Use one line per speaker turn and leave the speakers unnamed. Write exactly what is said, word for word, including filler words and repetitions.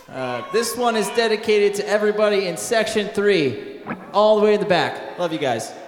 Uh, this one is dedicated to everybody in section three, all the way in the back. Love you guys.